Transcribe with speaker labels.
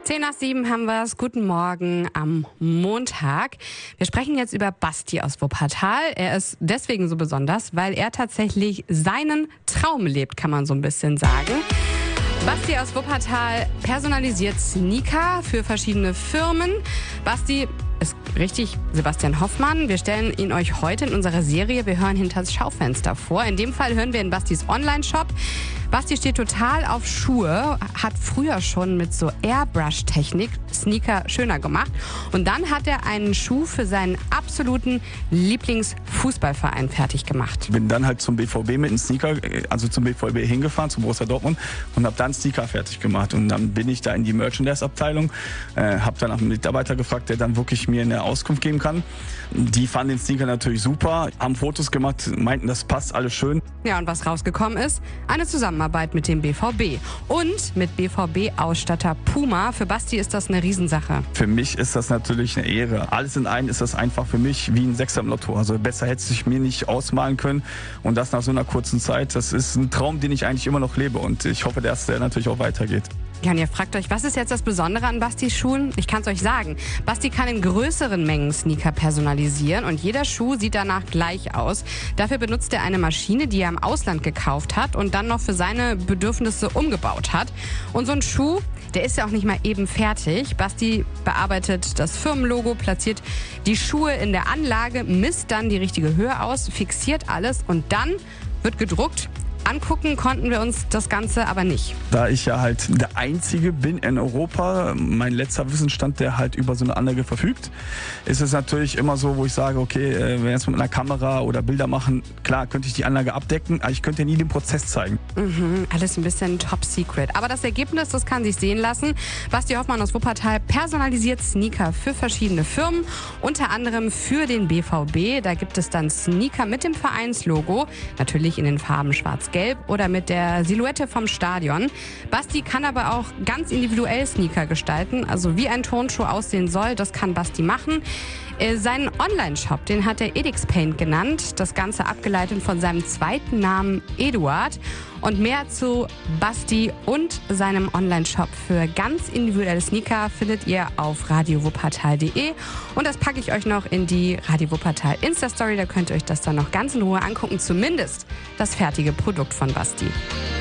Speaker 1: 10:07 haben wir es. Guten Morgen am Montag. Wir sprechen jetzt über Basti aus Wuppertal. Er ist deswegen so besonders, weil er tatsächlich seinen Traum lebt, kann man so ein bisschen sagen. Basti aus Wuppertal personalisiert Sneaker für verschiedene Firmen. Basti ist richtig Sebastian Hoffmann. Wir stellen ihn euch heute in unserer Serie Wir hören hinter das Schaufenster vor. In dem Fall hören wir in Bastis Online-Shop. Basti steht total auf Schuhe, hat früher schon mit so Airbrush-Technik Sneaker schöner gemacht. Und dann hat er einen Schuh für seinen absoluten Lieblingsfußballverein fertig gemacht.
Speaker 2: Bin dann halt zum BVB mit einem Sneaker, also zum BVB hingefahren, zu Borussia Dortmund und habe dann Sneaker fertig gemacht. Und dann bin ich da in die Merchandise-Abteilung, habe dann nach einem Mitarbeiter gefragt, der dann wirklich mir eine Auskunft geben kann. Die fanden den Sneaker natürlich super, haben Fotos gemacht, meinten, das passt alles schön.
Speaker 1: Ja, und was rausgekommen ist? Eine Zusammenarbeit mit dem BVB und mit BVB-Ausstatter Puma. Für Basti ist das eine Riesensache.
Speaker 2: Für mich ist das natürlich eine Ehre. Alles in einem ist das einfach für mich wie ein Sechser im Lotto. Also besser hätte ich mir nicht ausmalen können. Und das nach so einer kurzen Zeit. Das ist ein Traum, den ich eigentlich immer noch lebe. Und ich hoffe, dass der natürlich auch weitergeht.
Speaker 1: Ja, und ihr fragt euch, was ist jetzt das Besondere an Bastis Schuhen? Ich kann es euch sagen. Basti kann in größeren Mengen Sneaker personalisieren und jeder Schuh sieht danach gleich aus. Dafür benutzt er eine Maschine, die er im Ausland gekauft hat und dann noch für seine Bedürfnisse umgebaut hat. Und so ein Schuh, der ist ja auch nicht mal eben fertig. Basti bearbeitet das Firmenlogo, platziert die Schuhe in der Anlage, misst dann die richtige Höhe aus, fixiert alles und dann wird gedruckt. Angucken konnten wir uns das Ganze aber nicht.
Speaker 2: Da ich ja halt der Einzige bin in Europa, mein letzter Wissensstand, der halt über so eine Anlage verfügt, ist es natürlich immer so, wo ich sage, okay, wenn wir jetzt mit einer Kamera oder Bilder machen, klar könnte ich die Anlage abdecken, aber ich könnte nie den Prozess zeigen.
Speaker 1: Alles ein bisschen top secret. Aber das Ergebnis, das kann sich sehen lassen. Basti Hoffmann aus Wuppertal personalisiert Sneaker für verschiedene Firmen, unter anderem für den BVB. Da gibt es dann Sneaker mit dem Vereinslogo, natürlich in den Farben schwarz-gelb oder mit der Silhouette vom Stadion. Basti kann aber auch ganz individuell Sneaker gestalten, also wie ein Turnschuh aussehen soll, das kann Basti machen. Seinen Online-Shop, den hat er Edix Paint genannt, das Ganze abgeleitet von seinem zweiten Namen Eduard. Und mehr zu Basti und seinem Online-Shop für ganz individuelle Sneaker findet ihr auf radiowuppertal.de. Und das packe ich euch noch in die Radio Wuppertal Insta-Story, da könnt ihr euch das dann noch ganz in Ruhe angucken, zumindest das fertige Produkt von Basti.